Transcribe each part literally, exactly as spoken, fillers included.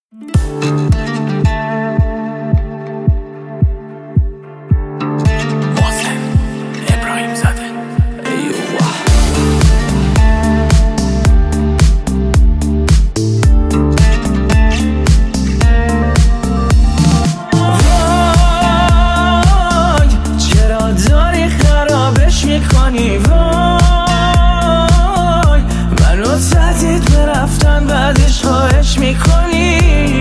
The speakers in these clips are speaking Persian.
میکنی وای منو تهدید به رفتن بعدش خواهش میکنی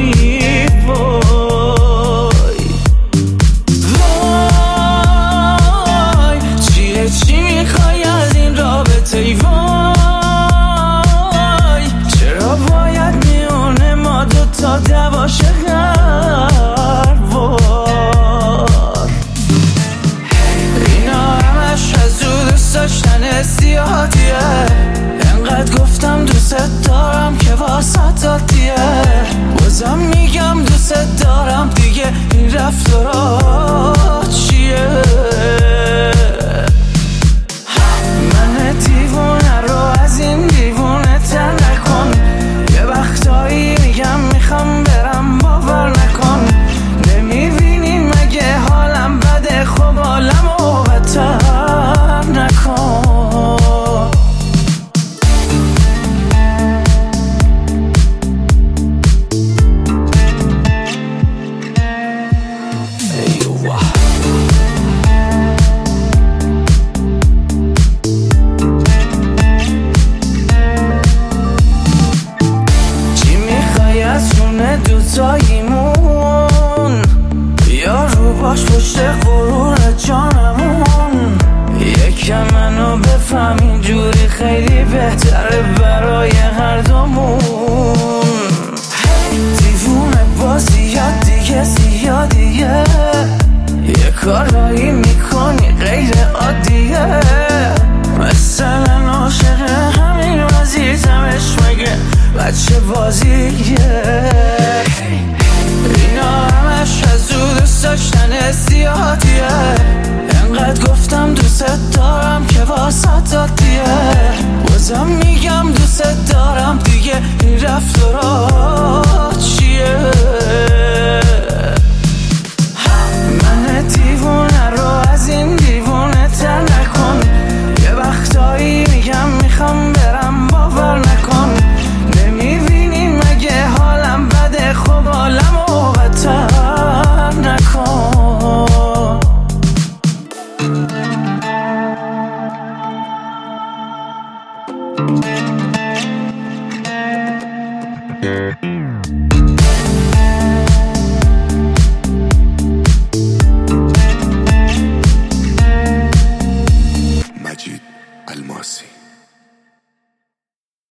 وای وای چیه چی میخوای از این رابطه ای وای چرا باید میونه ما دوتا دواشه هر وار اینا همش از رو دوست داشتن زیادیه انقدر گفتم دوست دارم که واسط عادیه بازم میگم دوست دارم دیگه این رفتارا چیه من دیوونه رو از این دیوونه تر نکن یه وقتایی میگم میخوام برم باور نکن نمیبینی مگه حالم بده خب حالمو بدتر نکن دوتاییمون یا رو باش پشت غرور جانمون یکم منو بفهم اینجوری خیلی بهتره برای هر دومون دیوونه بازی یا دیگه زیادیه یه کارایی میکنی غیر عادیه مثلا عاشق همین وزیزمش مگه بچه بازیه اینا همش از رو دوست داشتن زیادیه انقدر گفتم دوست دارم که واسط عادیه بازم میگم دوست دارم دیگه این رفتارا چیه من دیوونه رو از این دیوونه تر نکن یه وقتایی میگم میخوام برم باور نکن نمیبینی مگه حالم بده خب حالمو بدتر نکن مجید الماسی